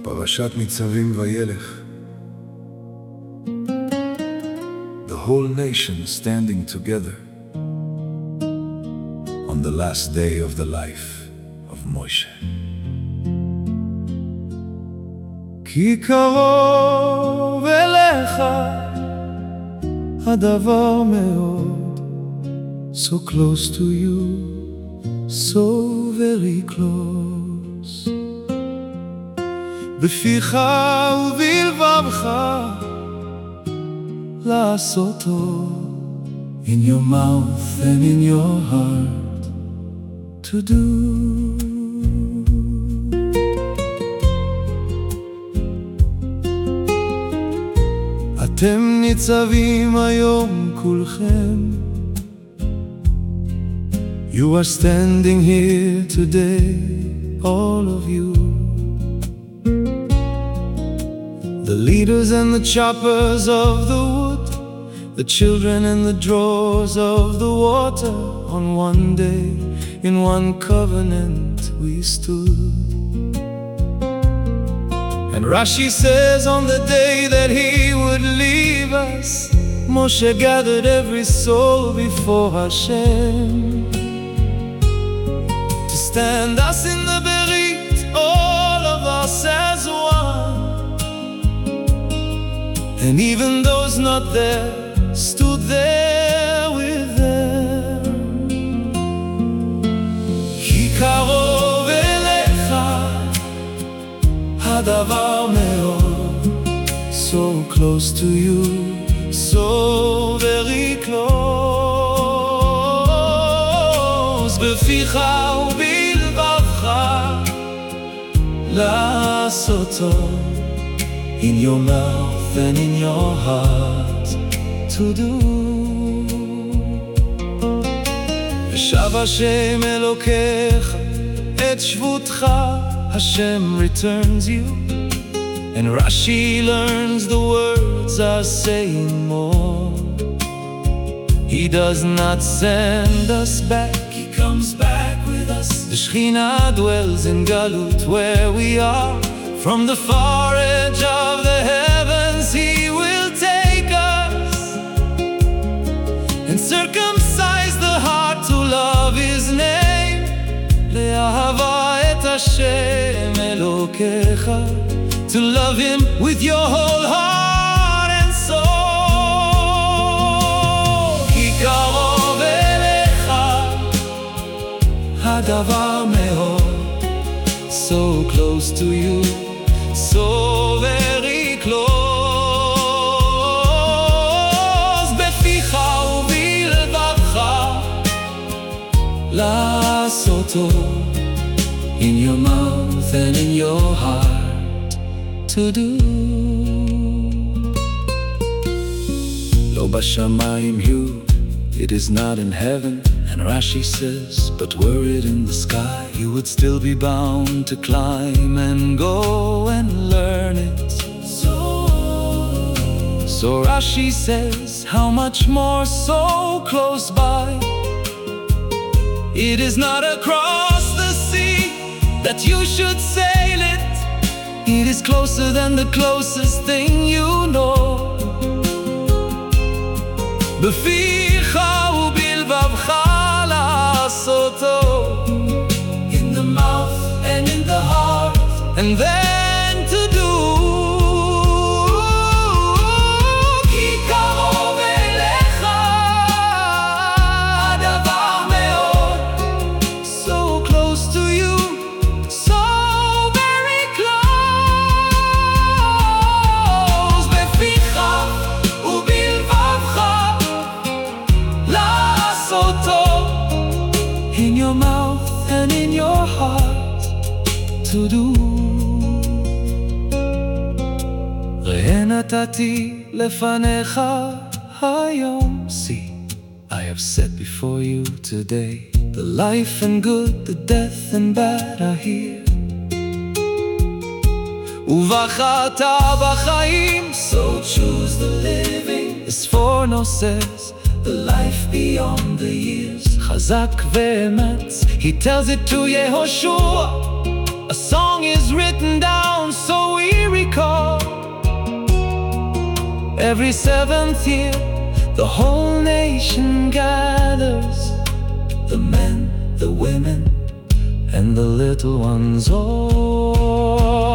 פרשת ניצבים וילך. The whole nation standing together on the last day of the life of Moshe. כי קרוב אליך הדבר מאוד, so close to you, so very close. בפיך ובלבבך לעשותו, in your mouth and in your heart to do. אתם ניצבים היום כולכם, you are standing here today, all of you. The leaders and the choppers of the wood, the children and the drawers of the water. On one day, in one covenant we stood. And Rashi says on the day that he would leave us, Moshe gathered every soul before Hashem to stand us in the Berit, all of us as one. And even those not there stood there with them. כי קרוב אליך הדבר מאוד, so close to you, so very close. בפיך ובלבבך לעשותו, in your mouth and in your heart to do. ושב השם אלוקיך את שבותך, Hashem returns you. And Rashi learns the words are saying more. He does not send us back, he comes back with us. The Shekhinah dwells in Galut where we are. From the far edge of the heavens he will take us and circumcise the heart to love his name. Le'ahava et Hashem Elokecha, to love him with your whole heart and soul. כי קרוב אליך הדבר מאוד, so close to you, so very close. בפיך ובלבבך לעשותו, in your mouth and in your heart to do. לא בשמיים you, it is not in heaven. And Rashi says, but were it in the sky, you would still be bound to climb and go and learn it. So Rashi says, how much more so close by. It is not across the sea that you should sail it. It is closer than the closest thing you know. בפיך ובלבבך לעשותו, in the mouth and in the heart, and then to do. כי קרוב אליך הדבר מאוד, so close to you, so very close. בפיך ובלבבך לעשותו, in your mouth and in your heart to do. ראה נתתי לפניך היום, see, I have set before you today the life and good, the death and bad are here. ובחרת בחיים, so choose the living. This foreknow says the life beyond the years. חזק ואמץ, he tells it to Yehoshua. A song is written down so Every seventh year, the whole nation gathers, the men, the women, and the little ones all.